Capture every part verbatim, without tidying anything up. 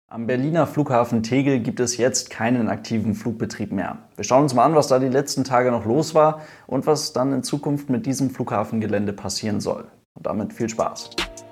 Am Berliner Flughafen Tegel gibt es jetzt keinen aktiven Flugbetrieb mehr. Wir schauen uns mal an, was da die letzten Tage noch los war und was dann in Zukunft mit diesem Flughafengelände passieren soll. Und damit viel Spaß!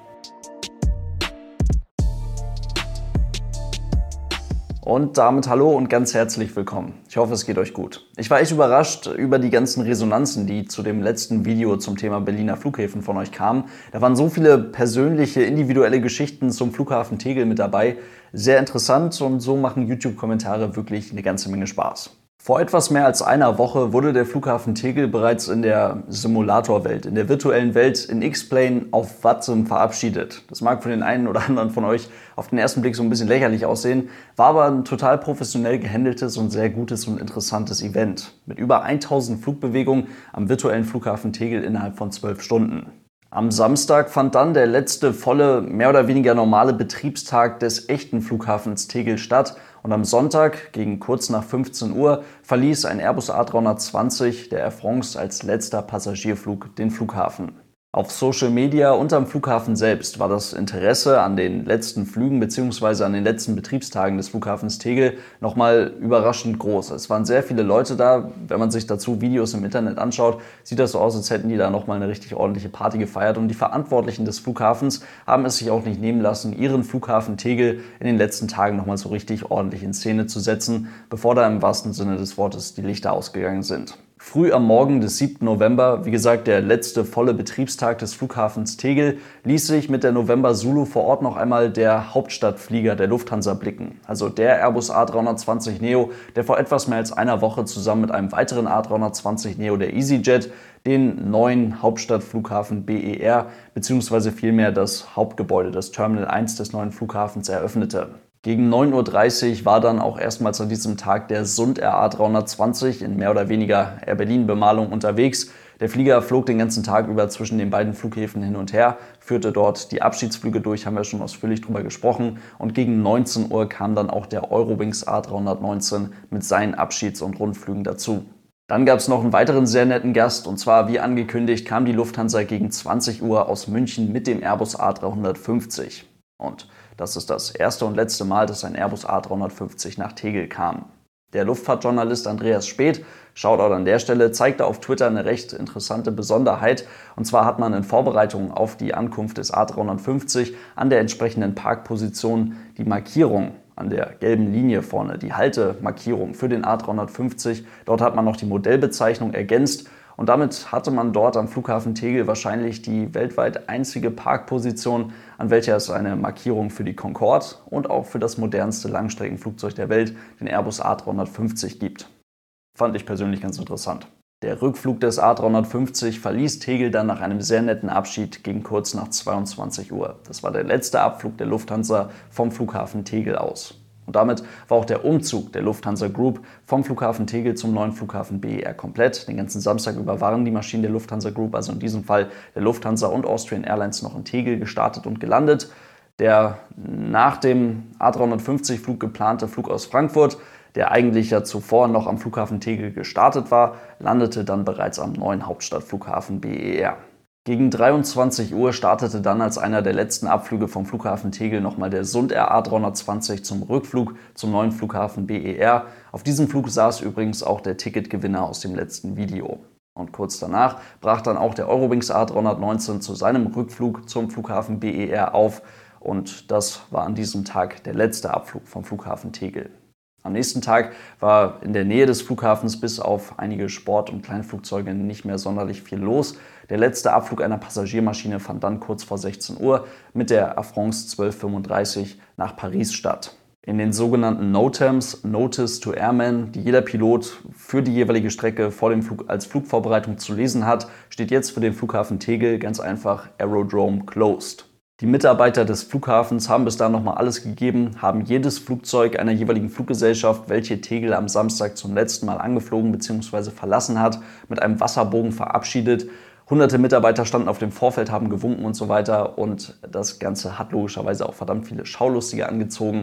Und damit hallo und ganz herzlich willkommen. Ich hoffe, es geht euch gut. Ich war echt überrascht über die ganzen Resonanzen, die zu dem letzten Video zum Thema Berliner Flughäfen von euch kamen. Da waren so viele persönliche, individuelle Geschichten zum Flughafen Tegel mit dabei. Sehr interessant und so machen YouTube-Kommentare wirklich eine ganze Menge Spaß. Vor etwas mehr als einer Woche wurde der Flughafen Tegel bereits in der Simulatorwelt, in der virtuellen Welt in X-Plane auf Watsim verabschiedet. Das mag für den einen oder anderen von euch auf den ersten Blick so ein bisschen lächerlich aussehen, war aber ein total professionell gehandeltes und sehr gutes und interessantes Event. Mit über tausend Flugbewegungen am virtuellen Flughafen Tegel innerhalb von zwölf Stunden. Am Samstag fand dann der letzte volle, mehr oder weniger normale Betriebstag des echten Flughafens Tegel statt und am Sonntag gegen kurz nach fünfzehn Uhr verließ ein Airbus A dreihundertzwanzig der Air France als letzter Passagierflug den Flughafen. Auf Social Media und am Flughafen selbst war das Interesse an den letzten Flügen bzw. an den letzten Betriebstagen des Flughafens Tegel nochmal überraschend groß. Es waren sehr viele Leute da. Wenn man sich dazu Videos im Internet anschaut, sieht das so aus, als hätten die da nochmal eine richtig ordentliche Party gefeiert. Und die Verantwortlichen des Flughafens haben es sich auch nicht nehmen lassen, ihren Flughafen Tegel in den letzten Tagen nochmal so richtig ordentlich in Szene zu setzen, bevor da im wahrsten Sinne des Wortes die Lichter ausgegangen sind. Früh am Morgen des siebten November, wie gesagt der letzte volle Betriebstag des Flughafens Tegel, ließ sich mit der November Zulu vor Ort noch einmal der Hauptstadtflieger der Lufthansa blicken. Also der Airbus A dreihundertzwanzig Neo, der vor etwas mehr als einer Woche zusammen mit einem weiteren A dreihundertzwanzig Neo der EasyJet den neuen Hauptstadtflughafen B E R bzw. vielmehr das Hauptgebäude, das Terminal eins des neuen Flughafens eröffnete. Gegen neun Uhr dreißig war dann auch erstmals an diesem Tag der Sund-Air A dreihundertzwanzig in mehr oder weniger Air Berlin-Bemalung unterwegs. Der Flieger flog den ganzen Tag über zwischen den beiden Flughäfen hin und her, führte dort die Abschiedsflüge durch, haben wir schon ausführlich drüber gesprochen. Und gegen neunzehn Uhr kam dann auch der Eurowings A dreihundertneunzehn mit seinen Abschieds- und Rundflügen dazu. Dann gab es noch einen weiteren sehr netten Gast und zwar, wie angekündigt, kam die Lufthansa gegen zwanzig Uhr aus München mit dem Airbus A dreihundertfünfzig. Und das ist das erste und letzte Mal, dass ein Airbus A dreihundertfünfzig nach Tegel kam. Der Luftfahrtjournalist Andreas Späth, Shoutout an der Stelle, zeigte auf Twitter eine recht interessante Besonderheit. Und zwar hat man in Vorbereitung auf die Ankunft des A dreihundertfünfzig an der entsprechenden Parkposition die Markierung an der gelben Linie vorne, die Haltemarkierung für den A dreihundertfünfzig. Dort hat man noch die Modellbezeichnung ergänzt. Und damit hatte man dort am Flughafen Tegel wahrscheinlich die weltweit einzige Parkposition, an welcher es eine Markierung für die Concorde und auch für das modernste Langstreckenflugzeug der Welt, den Airbus A dreihundertfünfzig, gibt. Fand ich persönlich ganz interessant. Der Rückflug des A dreihundertfünfzig verließ Tegel dann nach einem sehr netten Abschied gegen kurz nach zweiundzwanzig Uhr. Das war der letzte Abflug der Lufthansa vom Flughafen Tegel aus. Und damit war auch der Umzug der Lufthansa Group vom Flughafen Tegel zum neuen Flughafen B E R komplett. Den ganzen Samstag über waren die Maschinen der Lufthansa Group, also in diesem Fall der Lufthansa und Austrian Airlines, noch in Tegel gestartet und gelandet. Der nach dem A dreihundertfünfzig Flug geplante Flug aus Frankfurt, der eigentlich ja zuvor noch am Flughafen Tegel gestartet war, landete dann bereits am neuen Hauptstadtflughafen B E R. Gegen dreiundzwanzig Uhr startete dann als einer der letzten Abflüge vom Flughafen Tegel nochmal der Sund-Air A dreihundertzwanzig zum Rückflug zum neuen Flughafen B E R. Auf diesem Flug saß übrigens auch der Ticketgewinner aus dem letzten Video. Und kurz danach brach dann auch der Eurowings A dreihundertneunzehn zu seinem Rückflug zum Flughafen B E R auf. Und das war an diesem Tag der letzte Abflug vom Flughafen Tegel. Am nächsten Tag war in der Nähe des Flughafens bis auf einige Sport- und Kleinflugzeuge nicht mehr sonderlich viel los. Der letzte Abflug einer Passagiermaschine fand dann kurz vor sechzehn Uhr mit der Air France zwölf fünfunddreißig nach Paris statt. In den sogenannten NOTAMs, Notice to Airmen, die jeder Pilot für die jeweilige Strecke vor dem Flug als Flugvorbereitung zu lesen hat, steht jetzt für den Flughafen Tegel ganz einfach Aerodrome Closed. Die Mitarbeiter des Flughafens haben bis dahin nochmal alles gegeben, haben jedes Flugzeug einer jeweiligen Fluggesellschaft, welche Tegel am Samstag zum letzten Mal angeflogen bzw. verlassen hat, mit einem Wasserbogen verabschiedet. Hunderte Mitarbeiter standen auf dem Vorfeld, haben gewunken und so weiter und das Ganze hat logischerweise auch verdammt viele Schaulustige angezogen.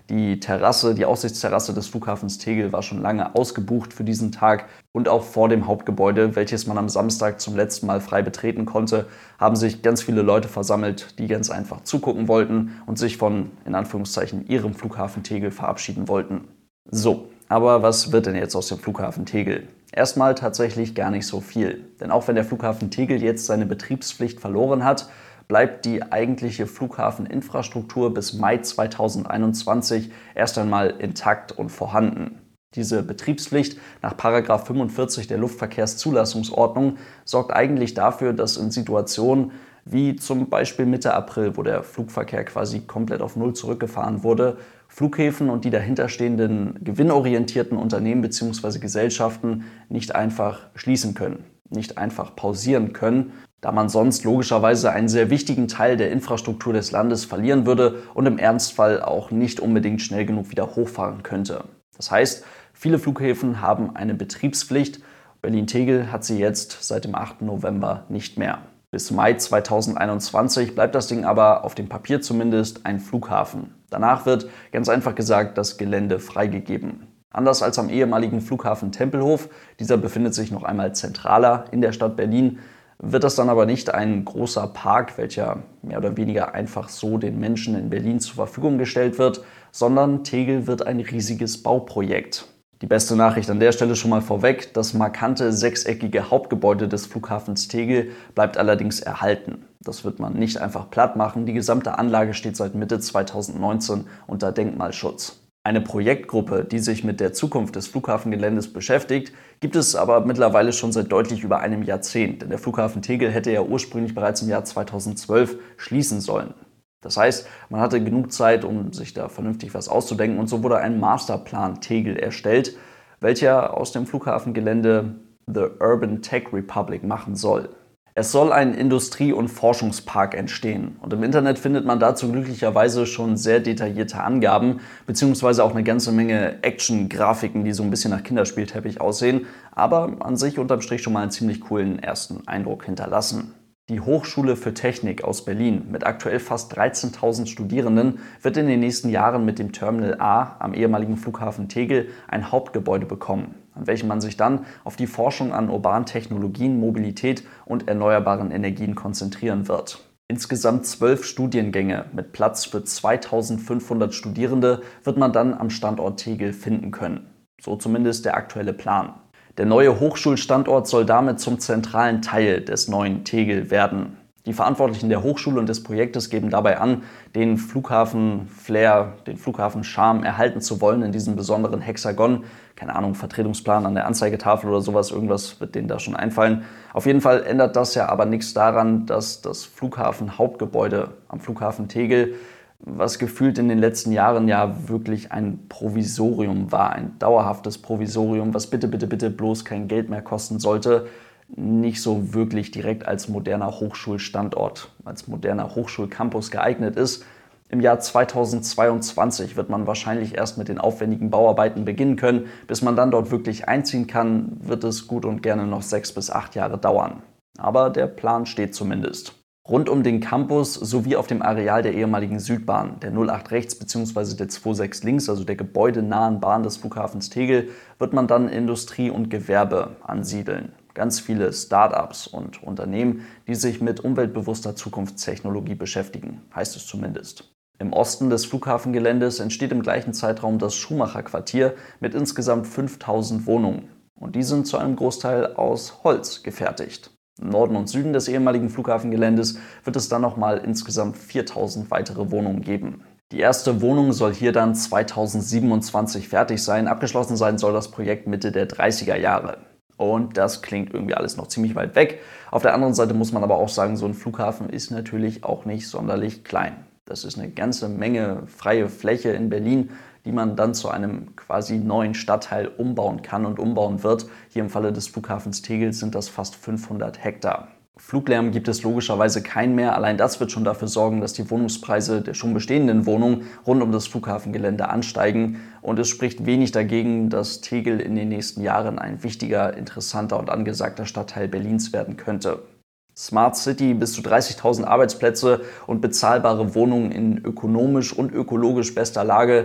Die Terrasse, die Aussichtsterrasse des Flughafens Tegel war schon lange ausgebucht für diesen Tag und auch vor dem Hauptgebäude, welches man am Samstag zum letzten Mal frei betreten konnte, haben sich ganz viele Leute versammelt, die ganz einfach zugucken wollten und sich von, in Anführungszeichen, ihrem Flughafen Tegel verabschieden wollten. So, aber was wird denn jetzt aus dem Flughafen Tegel? Erstmal tatsächlich gar nicht so viel, denn auch wenn der Flughafen Tegel jetzt seine Betriebspflicht verloren hat, bleibt die eigentliche Flughafeninfrastruktur bis Mai zweitausendeinundzwanzig erst einmal intakt und vorhanden. Diese Betriebspflicht nach Paragraph fünfundvierzig der Luftverkehrszulassungsordnung sorgt eigentlich dafür, dass in Situationen wie zum Beispiel Mitte April, wo der Flugverkehr quasi komplett auf Null zurückgefahren wurde, Flughäfen und die dahinterstehenden gewinnorientierten Unternehmen bzw. Gesellschaften nicht einfach schließen können, nicht einfach pausieren können, da man sonst logischerweise einen sehr wichtigen Teil der Infrastruktur des Landes verlieren würde und im Ernstfall auch nicht unbedingt schnell genug wieder hochfahren könnte. Das heißt, viele Flughäfen haben eine Betriebspflicht. Berlin-Tegel hat sie jetzt seit dem achten November nicht mehr. Bis Mai zweitausendeinundzwanzig bleibt das Ding aber auf dem Papier zumindest ein Flughafen. Danach wird, ganz einfach gesagt, das Gelände freigegeben. Anders als am ehemaligen Flughafen Tempelhof, dieser befindet sich noch einmal zentraler in der Stadt Berlin, wird das dann aber nicht ein großer Park, welcher mehr oder weniger einfach so den Menschen in Berlin zur Verfügung gestellt wird, sondern Tegel wird ein riesiges Bauprojekt. Die beste Nachricht an der Stelle schon mal vorweg: Das markante sechseckige Hauptgebäude des Flughafens Tegel bleibt allerdings erhalten. Das wird man nicht einfach platt machen, die gesamte Anlage steht seit Mitte zweitausendneunzehn unter Denkmalschutz. Eine Projektgruppe, die sich mit der Zukunft des Flughafengeländes beschäftigt, gibt es aber mittlerweile schon seit deutlich über einem Jahrzehnt, denn der Flughafen Tegel hätte ja ursprünglich bereits im Jahr zweitausendzwölf schließen sollen. Das heißt, man hatte genug Zeit, um sich da vernünftig was auszudenken, und so wurde ein Masterplan Tegel erstellt, welcher aus dem Flughafengelände The Urban Tech Republic machen soll. Es soll ein Industrie- und Forschungspark entstehen und im Internet findet man dazu glücklicherweise schon sehr detaillierte Angaben beziehungsweise auch eine ganze Menge Action-Grafiken, die so ein bisschen nach Kinderspielteppich aussehen, aber an sich unterm Strich schon mal einen ziemlich coolen ersten Eindruck hinterlassen. Die Hochschule für Technik aus Berlin mit aktuell fast dreizehntausend Studierenden wird in den nächsten Jahren mit dem Terminal A am ehemaligen Flughafen Tegel ein Hauptgebäude bekommen, an welchem man sich dann auf die Forschung an urbanen Technologien, Mobilität und erneuerbaren Energien konzentrieren wird. Insgesamt zwölf Studiengänge mit Platz für zweitausendfünfhundert Studierende wird man dann am Standort Tegel finden können. So zumindest der aktuelle Plan. Der neue Hochschulstandort soll damit zum zentralen Teil des neuen Tegel werden. Die Verantwortlichen der Hochschule und des Projektes geben dabei an, den Flughafen-Flair, den Flughafen-Charme erhalten zu wollen in diesem besonderen Hexagon. Keine Ahnung, Vertretungsplan an der Anzeigetafel oder sowas, irgendwas wird denen da schon einfallen. Auf jeden Fall ändert das ja aber nichts daran, dass das Flughafen-Hauptgebäude am Flughafen Tegel, was gefühlt in den letzten Jahren ja wirklich ein Provisorium war, ein dauerhaftes Provisorium, was bitte, bitte, bitte bloß kein Geld mehr kosten sollte, nicht so wirklich direkt als moderner Hochschulstandort, als moderner Hochschulcampus geeignet ist. Im Jahr zweitausendzweiundzwanzig wird man wahrscheinlich erst mit den aufwendigen Bauarbeiten beginnen können. Bis man dann dort wirklich einziehen kann, wird es gut und gerne noch sechs bis acht Jahre dauern. Aber der Plan steht zumindest. Rund um den Campus sowie auf dem Areal der ehemaligen Südbahn, der null acht rechts bzw. der sechsundzwanzig links, also der gebäudenahen Bahn des Flughafens Tegel, wird man dann Industrie und Gewerbe ansiedeln. Ganz viele Start-ups und Unternehmen, die sich mit umweltbewusster Zukunftstechnologie beschäftigen, heißt es zumindest. Im Osten des Flughafengeländes entsteht im gleichen Zeitraum das Schumacher-Quartier mit insgesamt fünftausend Wohnungen. Und die sind zu einem Großteil aus Holz gefertigt. Im Norden und Süden des ehemaligen Flughafengeländes wird es dann nochmal insgesamt viertausend weitere Wohnungen geben. Die erste Wohnung soll hier dann zweitausendsiebenundzwanzig fertig sein. Abgeschlossen sein soll das Projekt Mitte der dreißiger Jahre. Und das klingt irgendwie alles noch ziemlich weit weg. Auf der anderen Seite muss man aber auch sagen, so ein Flughafen ist natürlich auch nicht sonderlich klein. Das ist eine ganze Menge freie Fläche in Berlin, die man dann zu einem quasi neuen Stadtteil umbauen kann und umbauen wird. Hier im Falle des Flughafens Tegel sind das fast fünfhundert Hektar. Fluglärm gibt es logischerweise keinen mehr. Allein das wird schon dafür sorgen, dass die Wohnungspreise der schon bestehenden Wohnungen rund um das Flughafengelände ansteigen. Und es spricht wenig dagegen, dass Tegel in den nächsten Jahren ein wichtiger, interessanter und angesagter Stadtteil Berlins werden könnte. Smart City, bis zu dreißigtausend Arbeitsplätze und bezahlbare Wohnungen in ökonomisch und ökologisch bester Lage.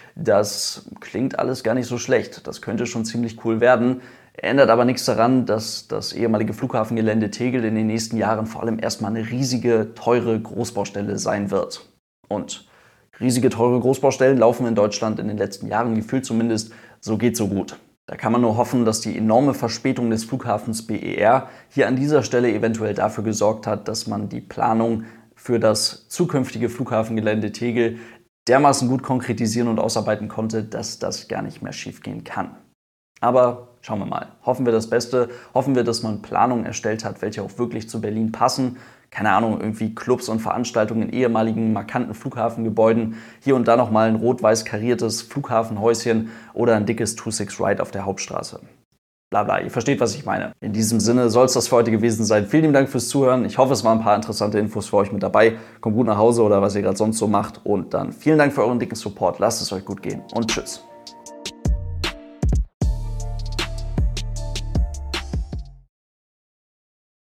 Das klingt alles gar nicht so schlecht. Das könnte schon ziemlich cool werden. Ändert aber nichts daran, dass das ehemalige Flughafengelände Tegel in den nächsten Jahren vor allem erstmal eine riesige, teure Großbaustelle sein wird. Und riesige, teure Großbaustellen laufen in Deutschland in den letzten Jahren, gefühlt zumindest, so geht so gut. Da kann man nur hoffen, dass die enorme Verspätung des Flughafens B E R hier an dieser Stelle eventuell dafür gesorgt hat, dass man die Planung für das zukünftige Flughafengelände Tegel dermaßen gut konkretisieren und ausarbeiten konnte, dass das gar nicht mehr schiefgehen kann. Aber schauen wir mal. Hoffen wir das Beste. Hoffen wir, dass man Planungen erstellt hat, welche auch wirklich zu Berlin passen. Keine Ahnung, irgendwie Clubs und Veranstaltungen in ehemaligen, markanten Flughafengebäuden. Hier und da nochmal ein rot-weiß kariertes Flughafenhäuschen oder ein dickes zwei sechs Ride auf der Hauptstraße. Blabla, ihr versteht, was ich meine. In diesem Sinne soll es das für heute gewesen sein. Vielen lieben Dank fürs Zuhören. Ich hoffe, es waren ein paar interessante Infos für euch mit dabei. Kommt gut nach Hause oder was ihr gerade sonst so macht. Und dann vielen Dank für euren dicken Support. Lasst es euch gut gehen und tschüss.